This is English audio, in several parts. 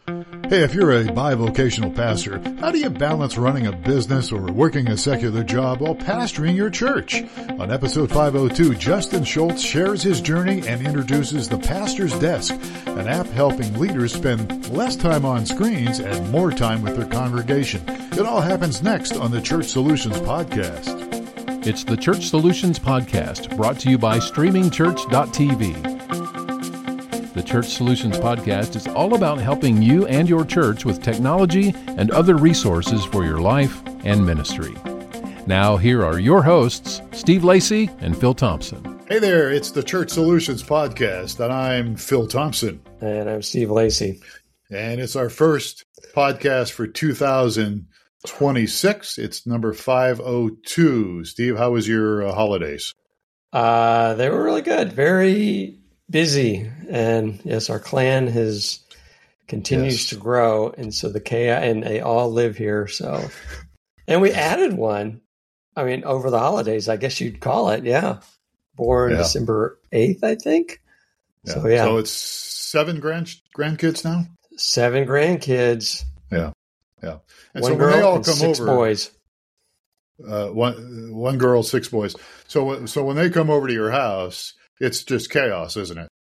Hey, if you're a bivocational pastor, how do you balance running a business or working a secular job while pastoring your church? On episode 502, Justin Schultz shares his journey and introduces the Pastor's Desk, an app helping leaders spend less time on screens and more time with their congregation. It all happens next on the Church Solutions Podcast. It's the Church Solutions Podcast, brought to you by StreamingChurch.tv. The Church Solutions Podcast is all about helping you and your church with technology and other resources for your life and ministry. Now, here are your hosts, Steve Lacey and Phil Thompson. Hey there, it's the Church Solutions Podcast, and I'm Phil Thompson. And I'm Steve Lacey. And it's our first podcast for 2026. It's number 502. Steve, how was your holidays? They were really good. Very busy. And yes, our clan continues to grow. And so and they all live here. So, and we added one, over the holidays, I guess you'd call it. Yeah. Born December 8th, I think. Yeah. So, yeah. So it's 7 grandkids now? 7 grandkids. Yeah. Yeah. And one so girl when they all and come 6 over, boys. One girl, 6 boys. So when they come over to your house, it's just chaos, isn't it?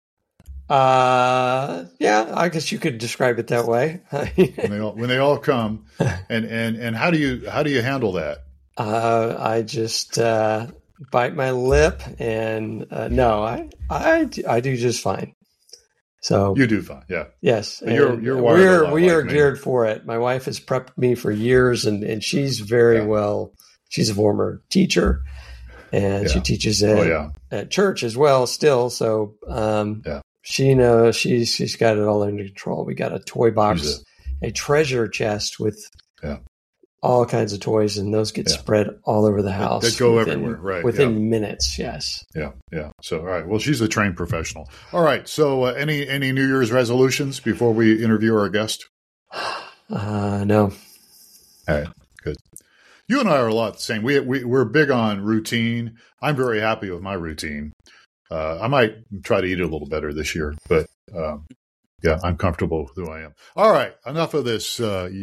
Yeah, I guess you could describe it that way. when they all come, and how do you handle that? I just bite my lip, and no, I do just fine. So you do fine, yeah. Yes, we are geared for it. My wife has prepped me for years, and she's very well. She's a former teacher, and she teaches at church as well still. So she knows she's got it all under control. We got a toy box, a treasure chest with all kinds of toys, and those get spread all over the house. They go everywhere, right? Within minutes, yes. Yeah. So, all right. Well, she's a trained professional. All right. So, any New Year's resolutions before we interview our guest? No. All right. Good. You and I are a lot the same. We're big on routine. I'm very happy with my routine. I might try to eat a little better this year, but I'm comfortable with who I am. All right, enough of this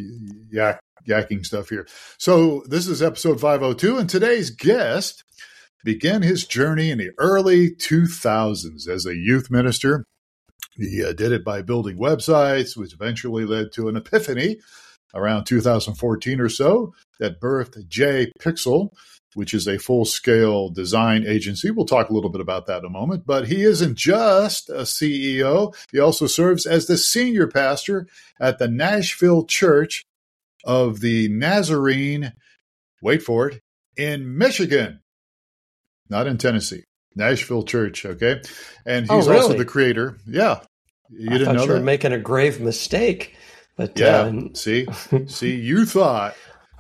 yakking stuff here. So this is episode 502, and today's guest began his journey in the early 2000s as a youth minister. He did it by building websites, which eventually led to an epiphany around 2014 or so that birthed JPixel, which is a full-scale design agency. We'll talk a little bit about that in a moment. But he isn't just a CEO. He also serves as the senior pastor at the Nashville Church of the Nazarene, wait for it, in Michigan, not in Tennessee. Nashville Church, okay? And he's also the creator. Yeah. You didn't know that? You were making a grave mistake. But, see, you thought,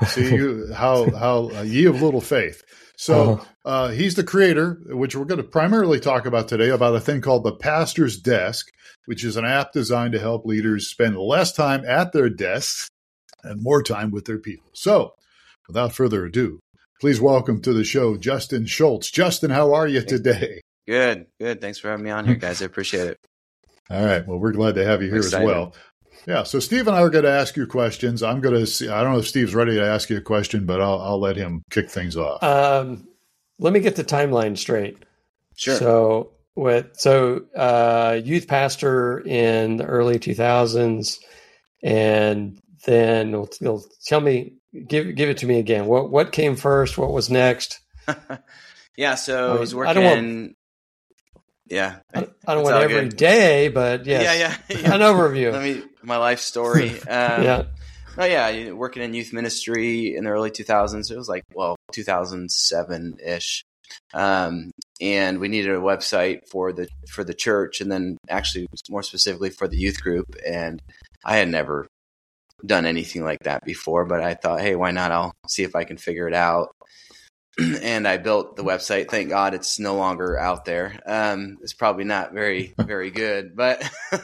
how ye of little faith. So he's the creator, which we're going to primarily talk about today, about a thing called the Pastor's Desk, which is an app designed to help leaders spend less time at their desks and more time with their people. So without further ado, please welcome to the show, Justin Schultz. Justin, how are you today? Good. Thanks for having me on here, guys. I appreciate it. All right. Well, we're glad to have you here as well. Yeah, so Steve and I are going to ask you questions. I'm going to see. I don't know if Steve's ready to ask you a question, but I'll let him kick things off. Let me get the timeline straight. Sure. So youth pastor in the early 2000s, and then you'll tell me, give it to me again. What came first? What was next? Yeah, so I was working. I don't want every day, but yes. Yeah. An overview. My life story. Working in youth ministry in the early 2000s. It was 2007-ish. And we needed a website for the church, and then actually more specifically for the youth group. And I had never done anything like that before, but I thought, hey, why not? I'll see if I can figure it out. And I built the website. Thank God it's no longer out there. It's probably not very, very good. But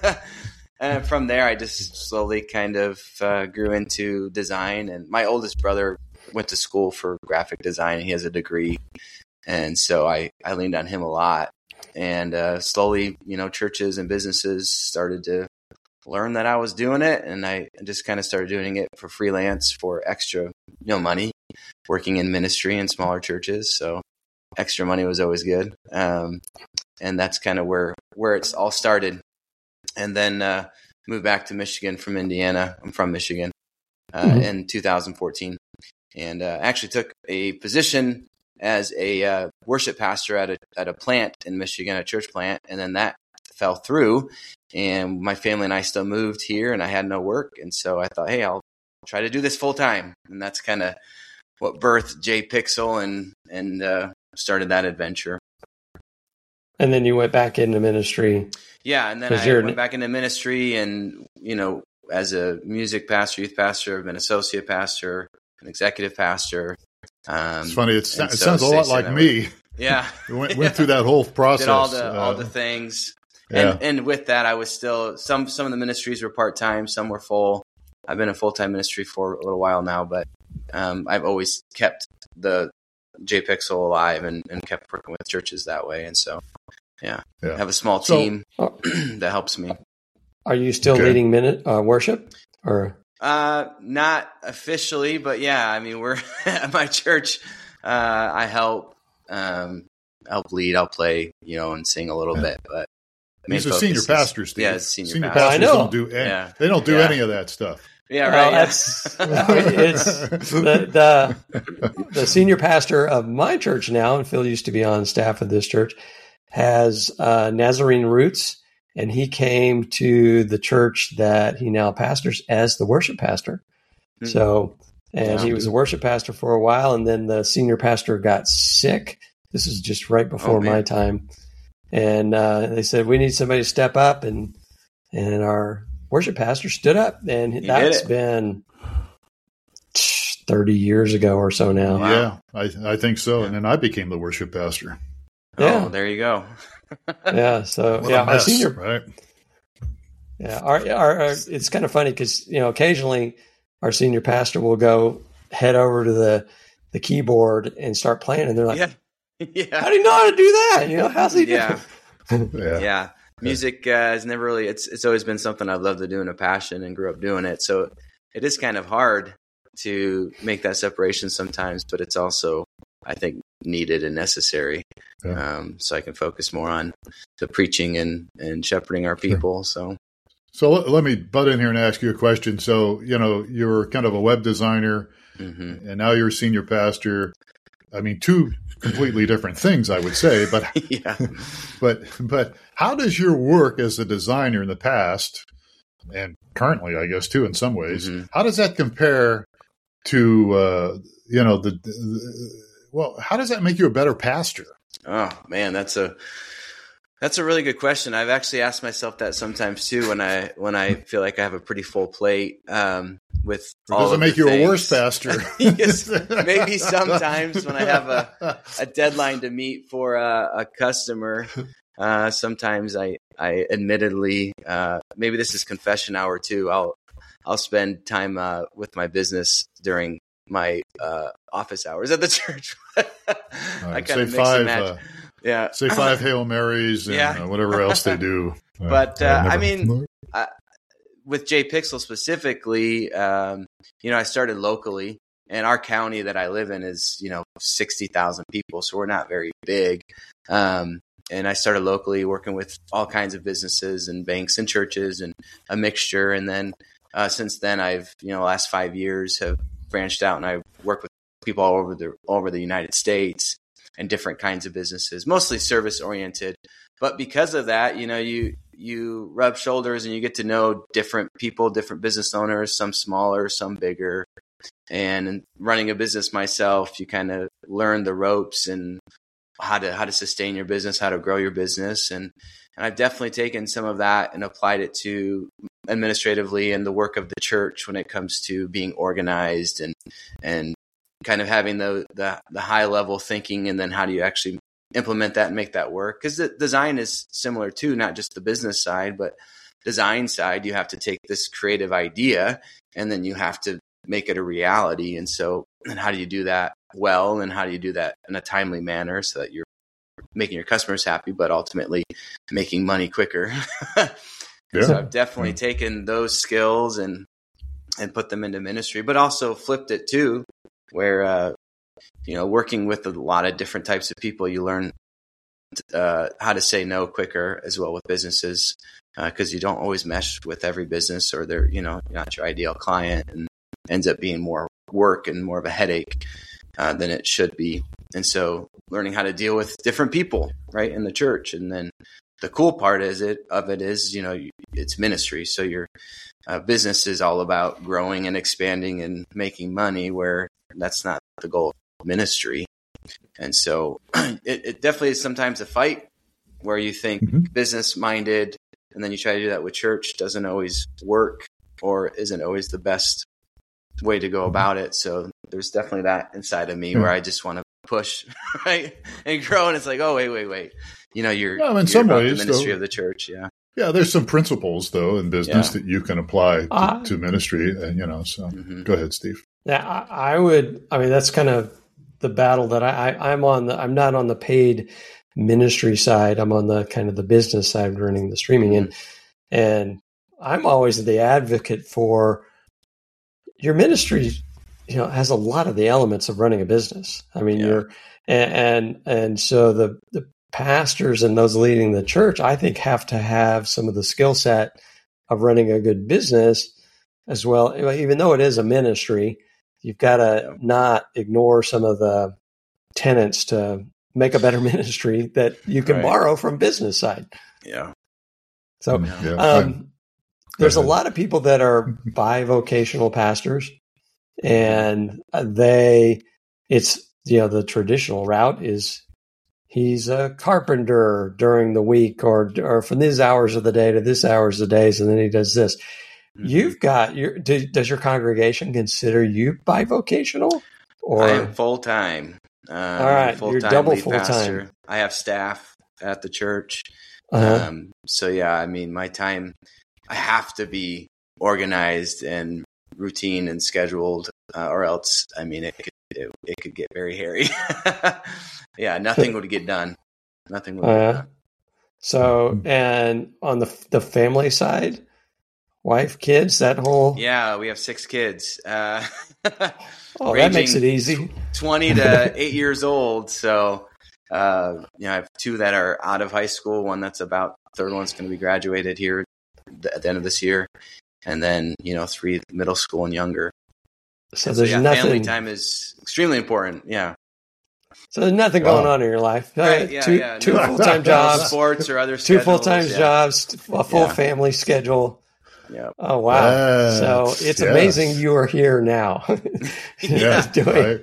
from there, I just slowly kind of grew into design. And my oldest brother went to school for graphic design, and he has a degree. And so I leaned on him a lot. And slowly, churches and businesses started to learned that I was doing it, and I just kind of started doing it for freelance for extra, money, working in ministry in smaller churches. So extra money was always good. And that's kind of where it's all started. And then moved back to Michigan from Indiana. I'm from Michigan in 2014, and actually took a position as a worship pastor at a plant in Michigan, a church plant, and then that fell through, and my family and I still moved here, and I had no work, and so I thought, hey, I'll try to do this full time, and that's kind of what birthed JPixel and started that adventure. And then you went back into ministry. Yeah, and then I went back into ministry, and as a music pastor, youth pastor, I've been associate pastor, an executive pastor. It's funny. It sounds a lot like me. Yeah, went through that whole process. Did all the things. Yeah. And with that, I was still some of the ministries were part-time, some were full. I've been in full-time ministry for a little while now, but I've always kept the JPixel alive and kept working with churches that way. And so, I have a small team that helps me. Are you still leading worship or? Not officially, but yeah, I mean, we're at my church. I help lead. I'll play, and sing a little bit, but he's a senior pastor, Steve. Yeah, senior pastor. I know. They don't do any of that stuff. Yeah, right. It's the senior pastor of my church now, and Phil used to be on staff of this church, has Nazarene roots, and he came to the church that he now pastors as the worship pastor. Mm-hmm. So, he was a worship pastor for a while, and then the senior pastor got sick. This is just right before my time. And they said, we need somebody to step up, and our worship pastor stood up, and that's been 30 years ago or so now. Wow. Yeah, I think so. And then I became the worship pastor. Yeah. Oh, there you go. Yeah. So our senior, right? Yeah. Our it's kind of funny because occasionally our senior pastor will go head over to the keyboard and start playing, and they're like, Yeah. How do you know how to do that? How's he doing? Yeah. Music has never really, it's always been something I've loved to do and a passion and grew up doing it. So it is kind of hard to make that separation sometimes, but it's also, I think, needed and necessary. So I can focus more on the preaching and shepherding our people. Sure. So let me butt in here and ask you a question. So, you're kind of a web designer, and now you're a senior pastor. I mean, two completely different things, I would say, but but how does your work as a designer in the past and currently, I guess, too, in some ways, how does that compare to, how does that make you a better pastor? Oh man, that's a really good question. I've actually asked myself that sometimes too, when I feel like I have a pretty full plate, with all does it make you a worse pastor? Yes, maybe sometimes when I have a deadline to meet for a customer, sometimes I admittedly, maybe this is confession hour too. I'll spend time with my business during my office hours at the church. I kind of mix and match. Say 5 Hail Marys and whatever else they do. But with JPixel specifically, I started locally, and our county that I live in is 60,000 people, so we're not very big. And I started locally, working with all kinds of businesses and banks and churches and a mixture. And then since then, I've last 5 years have branched out, and I work with people all over the United States and different kinds of businesses, mostly service oriented. But because of that, you rub shoulders and you get to know different people, different business owners, some smaller, some bigger. And in running a business myself, you kind of learn the ropes and how to sustain your business, how to grow your business. And I've definitely taken some of that and applied it to administratively and the work of the church when it comes to being organized and kind of having the high level thinking, and then how do you actually implement that and make that work? Because the design is similar too, not just the business side, but design side. You have to take this creative idea and then you have to make it a reality. And how do you do that well, and how do you do that in a timely manner so that you're making your customers happy, but ultimately making money quicker? So I've definitely taken those skills and put them into ministry, but also flipped it too, where, working with a lot of different types of people, you learn how to say no quicker as well with businesses, because you don't always mesh with every business, or they're, not your ideal client, and ends up being more work and more of a headache than it should be. And so learning how to deal with different people, right, in the church. And then the cool part is it's ministry. So your business is all about growing and expanding and making money, where that's not the goal of ministry. And so it definitely is sometimes a fight where you think business minded, and then you try to do that with church, doesn't always work, or isn't always the best way to go about it. So there's definitely that inside of me where I just want to push, right, and grow. And it's like, oh, wait. You're in some ways, the ministry of the church. Yeah. Yeah. There's some principles though in business that you can apply to ministry, and so go ahead, Steve. Yeah, I would. I mean, that's kind of the battle that I'm on. I'm not on the paid ministry side. I'm on the kind of the business side, running the streaming, and I'm always the advocate for your ministry. Has a lot of the elements of running a business. I mean, you're and so the pastors and those leading the church, I think, have to have some of the skill set of running a good business as well. Even though it is a ministry, you've got to not ignore some of the tenets to make a better ministry that you can borrow from business side. Yeah. So there's a lot of people that are bivocational pastors, and the traditional route is he's a carpenter during the week, or from these hours of the day to this hours of the days, and then he does this. You've got does your congregation consider you bivocational? Or I am full time. All right, you're double full time. I have staff at the church. So I mean, my time, I have to be organized and routine and scheduled, or else, I mean, it could get very hairy. Nothing would get done. Nothing would get done. So, and on the family side, wife, kids, that whole... Yeah, we have 6 kids. That makes it easy. 20 to 8 years old. So, I have 2 that are out of high school. One that's about, third one's going to be graduated here at the end of this year. And then, 3 middle school and younger. So there's nothing... Family time is extremely important. Yeah. So there's nothing going on in your life. Right, two full-time jobs. Sports or other 2 full-time jobs, a full family schedule. Yeah. Oh, wow. So it's amazing you are here now. And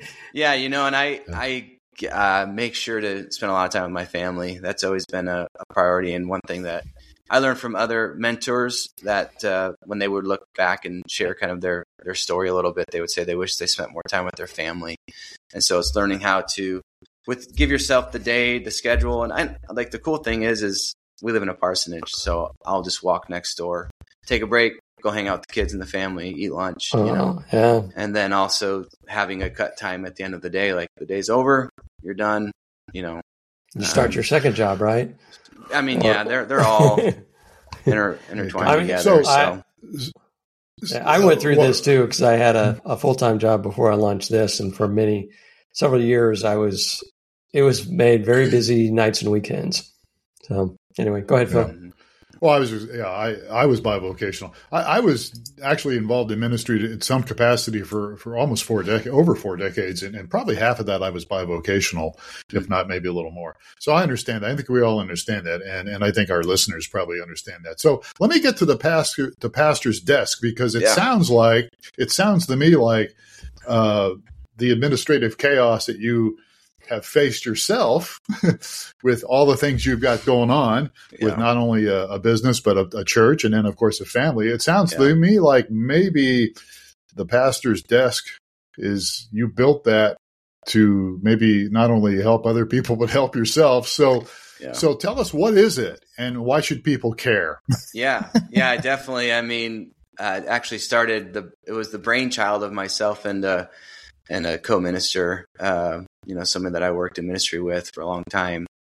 I make sure to spend a lot of time with my family. That's always been a priority. And one thing that I learned from other mentors, that when they would look back and share kind of their story a little bit, they would say they wish they spent more time with their family. And so it's learning how to give yourself the day, the schedule. And I like, the cool thing is we live in a parsonage, so I'll just walk next door, take a break, go hang out with the kids and the family, eat lunch, and then also having a cut time at the end of the day, like the day's over, you're done, You start your second job, right? I mean, they're all intertwined together. I went through this too, because I had a full-time job before I launched this, and for several years, it was made very busy nights and weekends. So anyway, go ahead, Phil. Well, I was bivocational. I was actually involved in ministry in some capacity for almost over 4 decades, and probably half of that I was bivocational, if not maybe a little more. So I understand that. I think we all understand that, and I think our listeners probably understand that. So let me get to the pastor's desk, because it sounds to me like the administrative chaos that you have faced yourself with all the things you've got going on with not only a business, but a church, and then of course a family. It sounds to me like maybe the pastor's desk you built that to maybe not only help other people, but help yourself. So tell us, what is it and why should people care? Definitely. I mean, actually it was the brainchild of myself and a co-minister, someone that I worked in ministry with for a long time.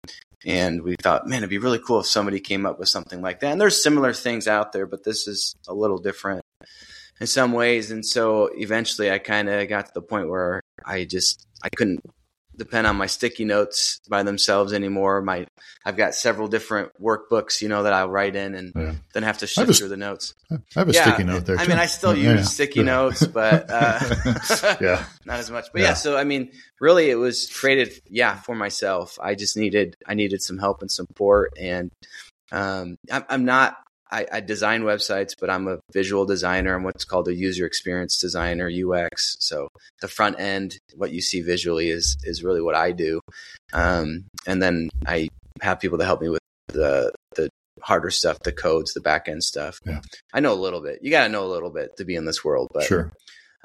And we thought, man, it'd be really cool if somebody came up with something like that. And there's similar things out there, but this is a little different in some ways. And so eventually I kind of got to the point where I couldn't depend on my sticky notes by themselves anymore. I've got several different workbooks, that I'll write in and then have to shift through the notes. I have a sticky note there too. I mean, I still use sticky notes, but not as much. But so I mean, really it was created, for myself. I needed some help and support. And I design websites, but I'm a visual designer. I'm what's called a user experience designer, UX. So the front end, what you see visually is really what I do. And then I have people to help me with the harder stuff, the codes, the back end stuff. Yeah. I know a little bit. You got to know a little bit to be in this world, but sure.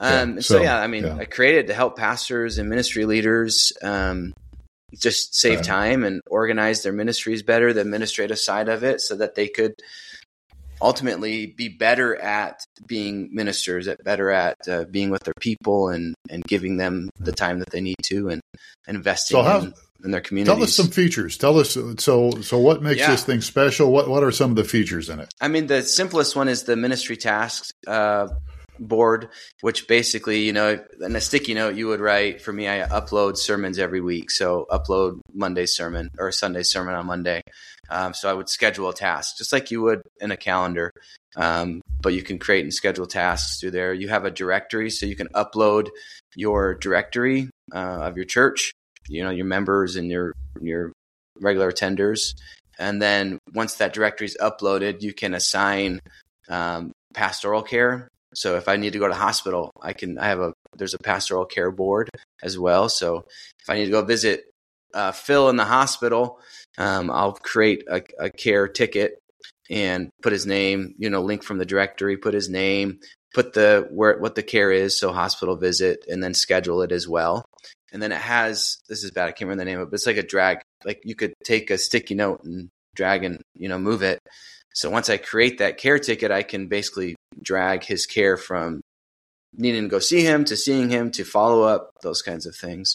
I created to help pastors and ministry leaders, just save time and organize their ministries better, the administrative side of it, so that they could ultimately be better at being ministers, better at being with their people and giving them the time that they need to and investing in their communities. Tell us some features. Tell us, so what makes this thing special? What are some of the features in it? I mean, the simplest one is the ministry tasks board, which basically, in a sticky note you would write, for me, I upload sermons every week. So upload Monday's sermon or Sunday's sermon on Monday. So I would schedule a task just like you would in a calendar. But you can create and schedule tasks through there. You have a directory, so you can upload your directory of your church, your members and your regular attenders. And then once that directory is uploaded, you can assign pastoral care. So if I need to go to the hospital, there's a pastoral care board as well. So if I need to go visit Phil in the hospital, I'll create a care ticket and put his name, link from the directory, put his name, put what the care is, so hospital visit, and then schedule it as well. And then it has, this is bad, I can't remember the name of it, but it's like a drag, like you could take a sticky note and drag and, move it. So once I create that care ticket, I can basically drag his care from needing to go see him to seeing him to follow up, those kinds of things.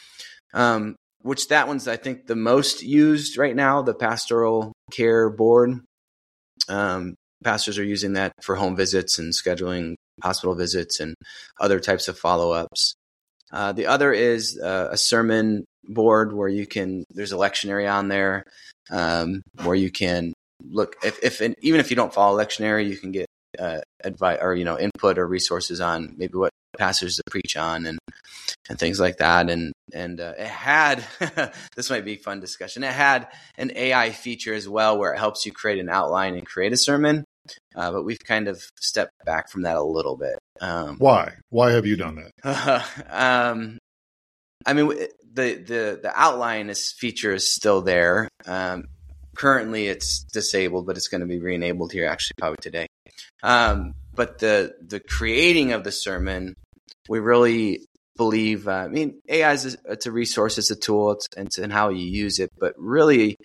Which that one's, I think, the most used right now, the pastoral care board. Pastors are using that for home visits and scheduling hospital visits and other types of follow-ups. The other is a sermon board where there's a lectionary on there, where you can look even if you don't follow lectionary, you can get advice or input or resources on maybe what pastors to preach on and things like that. And it had this might be a fun discussion. It had an AI feature as well where it helps you create an outline and create a sermon. But we've kind of stepped back from that a little bit. Why have you done that? I mean, the outline feature is still there. Currently it's disabled, but it's going to be re-enabled here actually probably today. But the creating of the sermon, we really believe, AI it's a resource, it's a tool, it's how you use it, but really,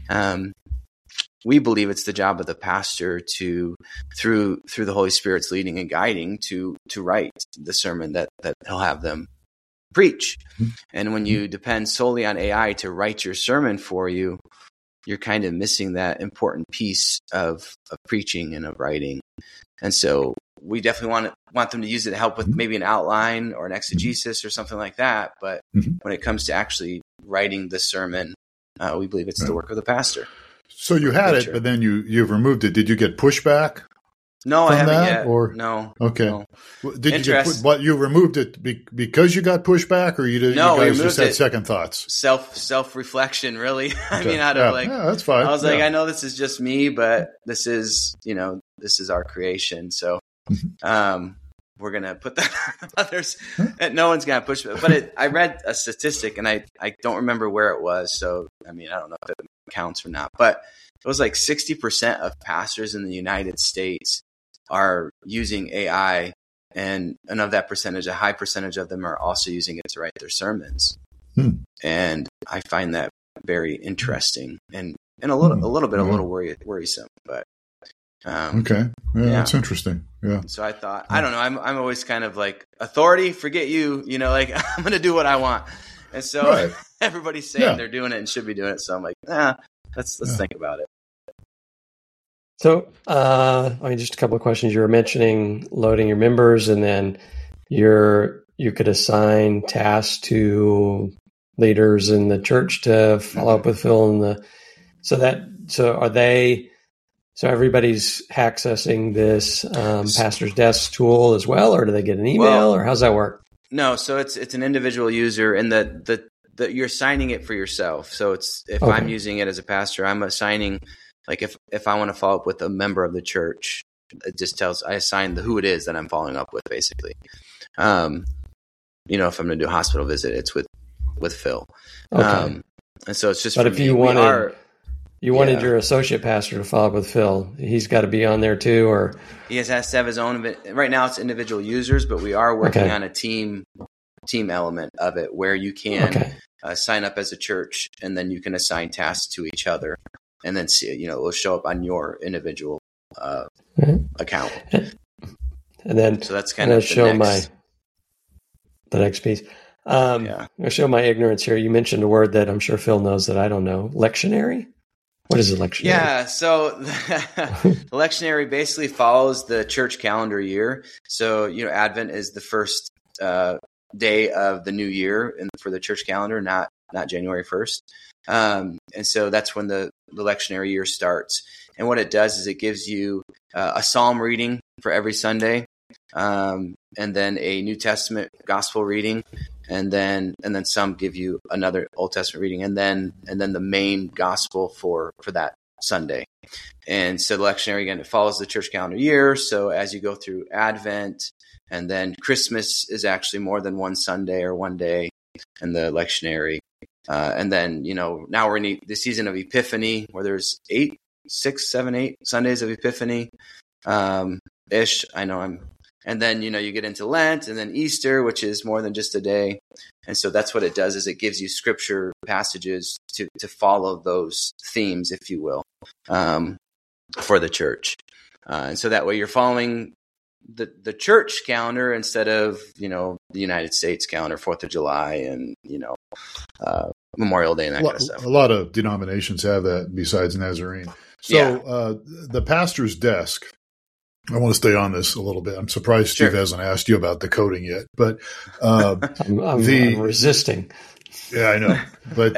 we believe it's the job of the pastor to, through the Holy Spirit's leading and guiding, to write the sermon that he'll have them preach. And when you depend solely on AI to write your sermon for you, you're kind of missing that important piece of preaching and of writing. And so we definitely want them to use it to help with maybe an outline or an exegesis or something like that. But when it comes to actually writing the sermon, we believe it's the work of the pastor. So you had it, but then you've removed it. Did you get pushback? No, I haven't yet. Or no. Okay. No. Did you but you removed it because you got pushback, or you guys just had second thoughts? Self-reflection, really. Okay. I mean, that's fine. I was like, I know this is just me, but this is our creation. So, we're going to put that on others. No one's going to push it. But I read a statistic, and I don't remember where it was. So, I mean, I don't know if it counts or not, but it was like 60% of pastors in the United States are using AI, and of that percentage, a high percentage of them are also using it to write their sermons. And I find that very interesting and a little worrisome, but okay. Yeah, that's interesting. Yeah. So I thought, I don't know, I'm always kind of like, authority, forget you, like I'm going to do what I want. And so everybody's saying they're doing it and should be doing it. So I'm like, let's think about it. So, just a couple of questions. You were mentioning loading your members, and then you could assign tasks to leaders in the church to follow up with Phil so everybody's accessing this pastor's desk tool as well, or do they get an email, or how's that work? No, so it's an individual user, and the you're signing it for yourself. So if I'm using it as a pastor, I'm assigning, like if I want to follow up with a member of the church, it just I assign who it is that I'm following up with, basically. If I'm going to do a hospital visit, it's with Phil. Okay. And so it's just. But if you wanted your associate pastor to follow up with Phil, he's got to be on there too, or he has to have his own. Right now, it's individual users, but we are working on a team element of it where you can sign up as a church, and then you can assign tasks to each other, and then see it will show up on your individual account. And then so that's kind of the next piece. I'll show my ignorance here. You mentioned a word that I'm sure Phil knows that I don't know. Lectionary? What is a lectionary? Yeah, so the lectionary basically follows the church calendar year. So, Advent is the first day of the new year for the church calendar, not January 1st. And so that's when the lectionary year starts. And what it does is it gives you a psalm reading for every Sunday, and then a New Testament gospel reading, and then some give you another Old Testament reading, and then the main gospel for that Sunday. And so the lectionary, again, it follows the church calendar year. So as you go through Advent, and then Christmas is actually more than one Sunday or one day in the lectionary. And then, now we're in the season of Epiphany, where there's 8 Sundays of Epiphany, ish. I know and then, you get into Lent, and then Easter, which is more than just a day. And so that's what it does, is it gives you scripture passages to follow those themes, if you will, for the church. And so that way you're following the church calendar instead of, the United States calendar, 4th of July and, Memorial Day and that kind of stuff. A lot of denominations have that besides Nazarene. So the pastor's desk, I want to stay on this a little bit. I'm surprised Steve hasn't asked you about the coding yet, but I'm resisting. Yeah, I know. But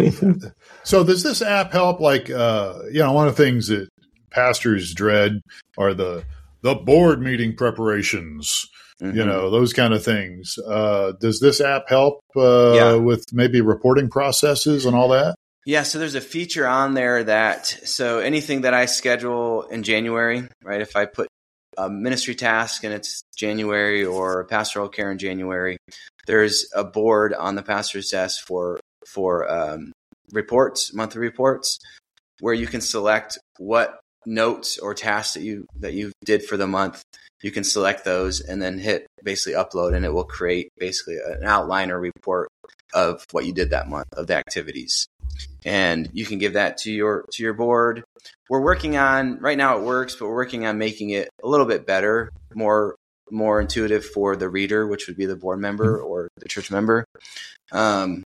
so does this app help? Like, one of the things that pastors dread are the board meeting preparations, those kind of things. Does this app help with maybe reporting processes and all that? Yeah, so there's a feature on there so anything that I schedule in January, right? If I put a ministry task and it's January, or pastoral care in January, there's a board on the pastor's desk for reports, monthly reports, where you can select what notes or tasks that you did for the month. You can select those and then hit basically upload, and it will create basically an outline or report of what you did that month, of the activities. And you can give that to your board. We're working on, right now it works, but we're working on making it a little bit better, more intuitive for the reader, which would be the board member or the church member. But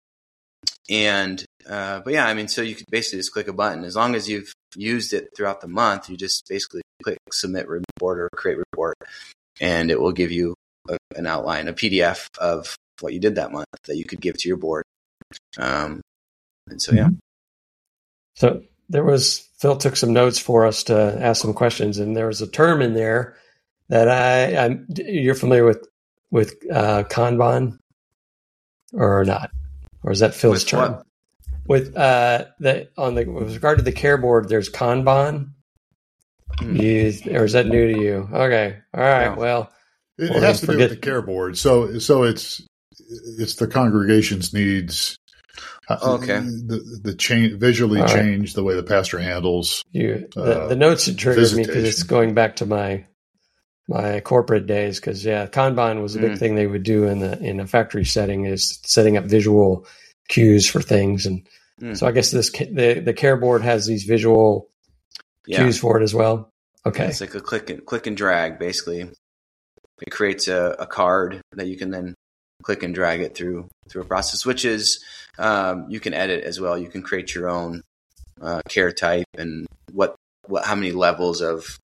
yeah, so you could basically just click a button. As long as you've used it throughout the month, you just basically click submit report or create report, and it will give you an outline, a PDF of what you did that month that you could give to your board. And so, yeah. So Phil took some notes for us to ask some questions, and there was a term in there that you're familiar with Kanban or not? Or is that Phil's term? What? With with regard to the care board, there's Kanban. Or is that new to you? Okay. All right. No. Well, it has to do with the care board. So it's the congregation's needs. Okay. The change visually change the way the pastor handles the notes that triggered me because it's going back to my corporate days. Because Kanban was a big thing they would do in a factory setting, is setting up visual cues for things, and so I guess the care board has these visual cues for it as well. Okay, it's like a click and drag basically. It creates a card that you can then click and drag it through a process, which is you can edit as well. You can create your own care type and how many levels of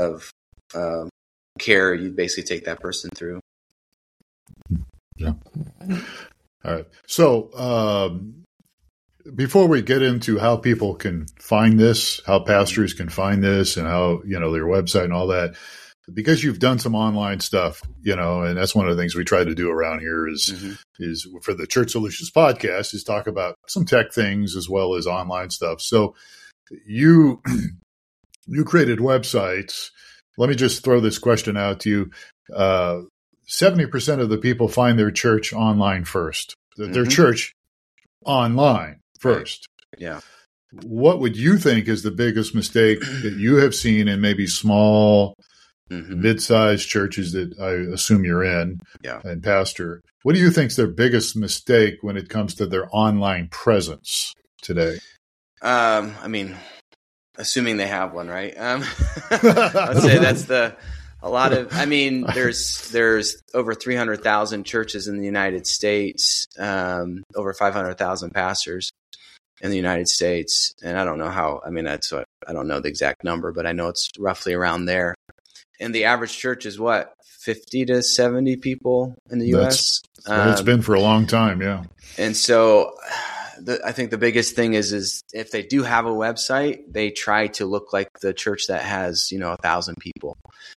care you basically take that person through. Yeah. All right. So before we get into how people can find this, how pastors can find this, and how, their website and all that, because you've done some online stuff, and that's one of the things we try to do around here is for the Church Solutions podcast is talk about some tech things as well as online stuff. So you created websites. Let me just throw this question out to you. 70% of the people find their church online first. Their church online first. Right. Yeah. What would you think is the biggest mistake that you have seen in maybe small, mid-sized churches that I assume you're in and pastor? What do you think is their biggest mistake when it comes to their online presence today? Assuming they have one, right? I'd say that's there's over 300,000 churches in the United States, over 500,000 pastors in the United States. And I don't know I don't know the exact number, but I know it's roughly around there. And the average church is 50 to 70 people in the U.S.? That's what it's been for a long time, yeah. And so I think the biggest thing is if they do have a website, they try to look like the church that has, 1,000 people,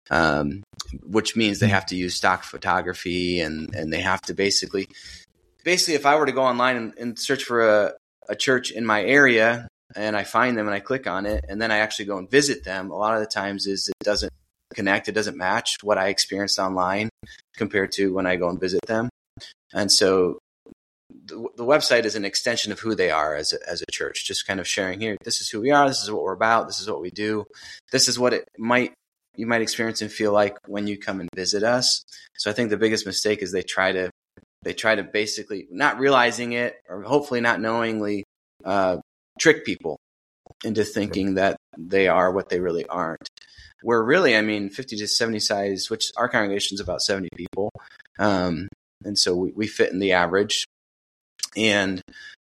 which means they have to use stock photography and they have to basically, if I were to go online and search for a church in my area and I find them and I click on it and then I actually go and visit them, a lot of the times it doesn't connect. It doesn't match what I experienced online compared to when I go and visit them. And so the website is an extension of who they are as a church, just kind of sharing here. This is who we are. This is what we're about. This is what we do. This is what you might experience and feel like when you come and visit us. So I think the biggest mistake is they try to basically not realizing it or hopefully not knowingly trick people into thinking that they are what they really aren't. We're really, 50 to 70 size, which our congregation is about 70 people. And so we fit in the average. And,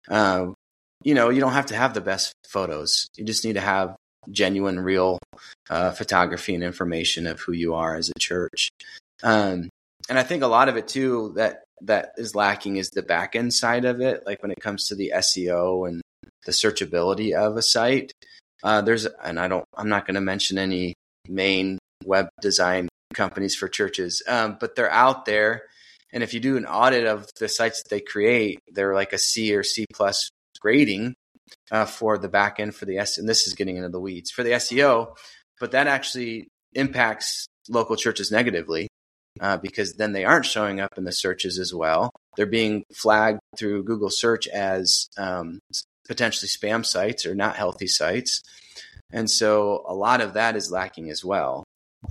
you don't have to have the best photos. You just need to have genuine, real photography and information of who you are as a church. And I think a lot of it, too, that is lacking is the back end side of it. Like when it comes to the SEO and the searchability of a site, I'm not going to mention any main web design companies for churches, but they're out there. And if you do an audit of the sites that they create, they're like a C or C+ grading for the back end for the SEO. And this is getting into the weeds for the SEO, but that actually impacts local churches negatively because then they aren't showing up in the searches as well. They're being flagged through Google search as potentially spam sites or not healthy sites. And so a lot of that is lacking as well.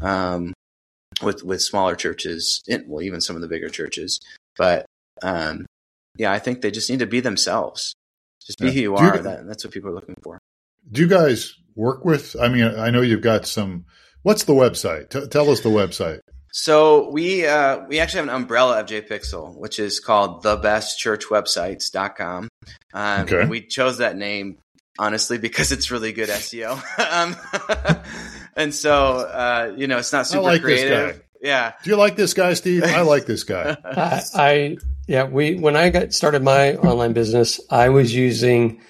With smaller churches, even some of the bigger churches. But I think they just need to be themselves. Just be who you are. That's what people are looking for. Do you guys work with, I know you've got some, what's the website? Tell us the website. So we actually have an umbrella of JPixel, which is called thebestchurchwebsites.com. Okay. We chose that name, honestly, because it's really good SEO. And so, it's not super creative. Yeah. Do you like this guy, Steve? I like this guy. When I started my online business, I was using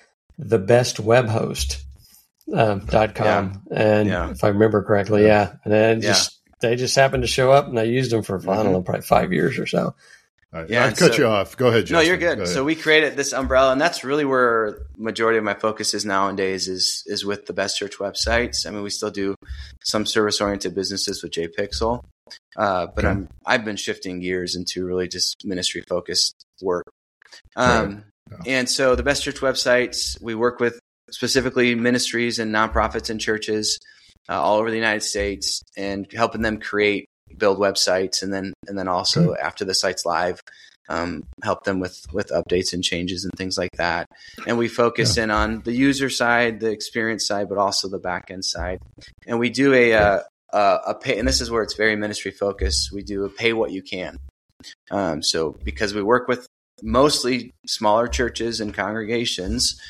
thebestwebhost.com. And if I remember correctly, and then they just happened to show up and I used them for, I don't know, probably 5 years or so. Right. Yeah, I've cut you off. Go ahead, Justin. No, you're good. So we created this umbrella, and that's really where majority of my focus is nowadays is with the Best Church websites. We still do some service-oriented businesses with JPixel, but I've been shifting gears into really just ministry-focused work. And so the Best Church websites, we work with specifically ministries and nonprofits and churches all over the United States and helping them build websites, and then also after the site's live, help them with updates and changes and things like that. And we focus in on the user side, the experience side, but also the back end side. And we do a pay, and this is where it's very ministry focused. We do a pay what you can. So because we work with mostly smaller churches and congregations,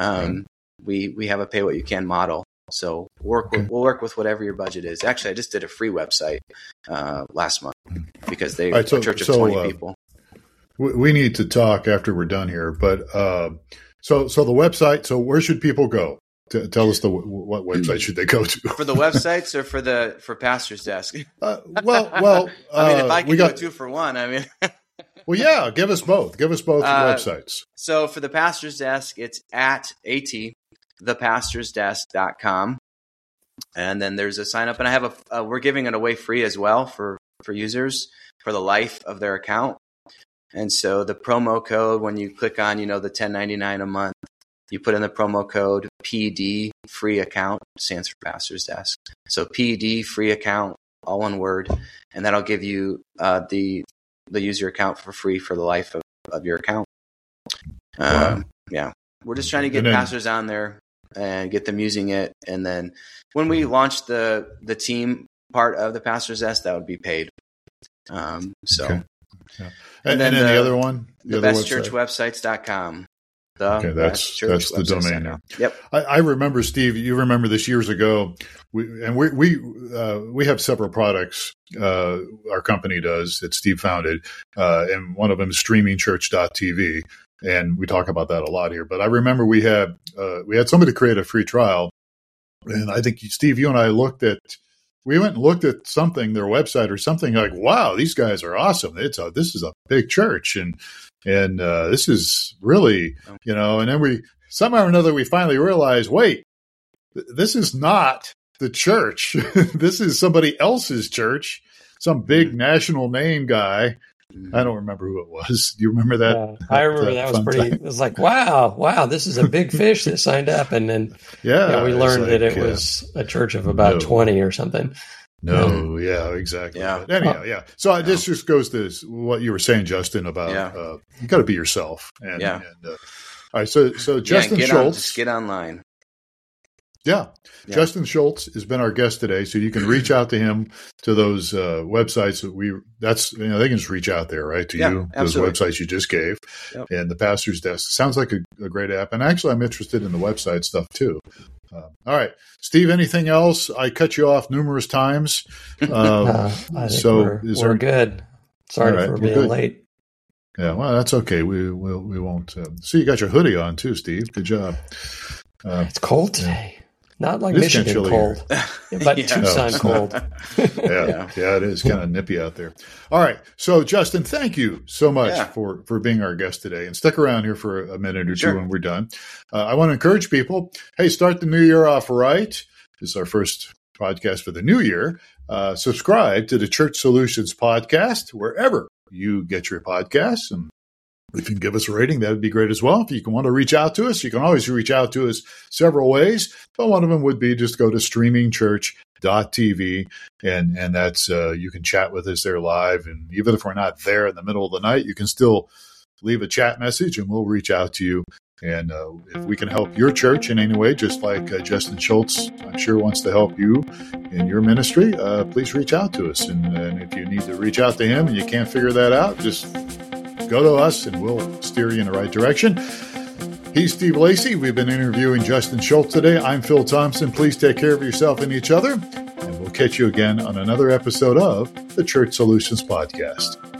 we have a pay what you can model. So we'll work with whatever your budget is. Actually, I just did a free website last month because a church of 20 people. We need to talk after we're done here, but so the website. So where should people go? Tell us what website should they go to? For the websites or for Pastor's Desk? Well, I mean, if I can do a 2 for 1, I mean. Well, yeah, give us both. Give us both websites. So for the Pastor's Desk, it's at thepastorsdesk.com. And then there's a sign up, and I have we're giving it away free as well for users for the life of their account. And so the promo code, when you click on, the $10.99 a month, you put in the promo code PD free account, stands for Pastor's Desk. So PD free account, all one word, and that'll give you the user account for free for the life of your account. Wow. Yeah, we're just trying to get pastors on there and get them using it. And then when we launch the team part of the Pastor's Desk, that would be paid. Okay. Yeah. And then the other one? The bestchurchwebsites.com. That's the domain there. Yep. I remember, Steve, you remember this years ago, we have several products our company does that Steve founded, and one of them is streamingchurch.tv, and we talk about that a lot here. But I remember we had somebody create a free trial, and I think, Steve, you and I we went and looked at their website or something, like, wow, these guys are awesome. This is a big church, and this is really, and then somehow or another, we finally realized, wait, this is not the church. This is somebody else's church, some big national name guy. I don't remember who it was. Do you remember that? Yeah, I remember that was pretty. It was like, wow, this is a big fish that signed up, and then we learned that it was a church of about 20 or something. No, yeah, exactly. Yeah. But anyhow, yeah. So this just goes to what you were saying, Justin, about you got to be yourself. And all right, so Justin Schultz, just get online. Yeah. Justin Schultz has been our guest today, so you can reach out to him to those websites that they can just reach out there, right? To you, absolutely. Those websites you just gave, and the Pastor's Desk. Sounds like a great app, and actually, I'm interested in the website stuff too. All right, Steve. Anything else? I cut you off numerous times. I think we're good. Sorry for being late. Yeah, well, that's okay. We won't. See, you got your hoodie on too, Steve. Good job. It's cold today. Not like Michigan cold, but Tucson cold. Yeah, it is kind of nippy out there. All right. So, Justin, thank you so much for being our guest today. And stick around here for a minute or two when we're done. I want to encourage people, hey, start the new year off right. This is our first podcast for the new year. Subscribe to the Church Solutions Podcast, wherever you get your podcasts. And if you can give us a rating, that would be great as well. If you want to reach out to us, you can always reach out to us several ways. But one of them would be just go to streamingchurch.tv, and that's you can chat with us there live. And even if we're not there in the middle of the night, you can still leave a chat message, and we'll reach out to you. And if we can help your church in any way, just like Justin Schultz, I'm sure wants to help you in your ministry, please reach out to us. And if you need to reach out to him and you can't figure that out, just go to us and we'll steer you in the right direction. He's Steve Lacey. We've been interviewing Justin Schultz today. I'm Phil Thompson. Please take care of yourself and each other, and we'll catch you again on another episode of the Church Solutions Podcast.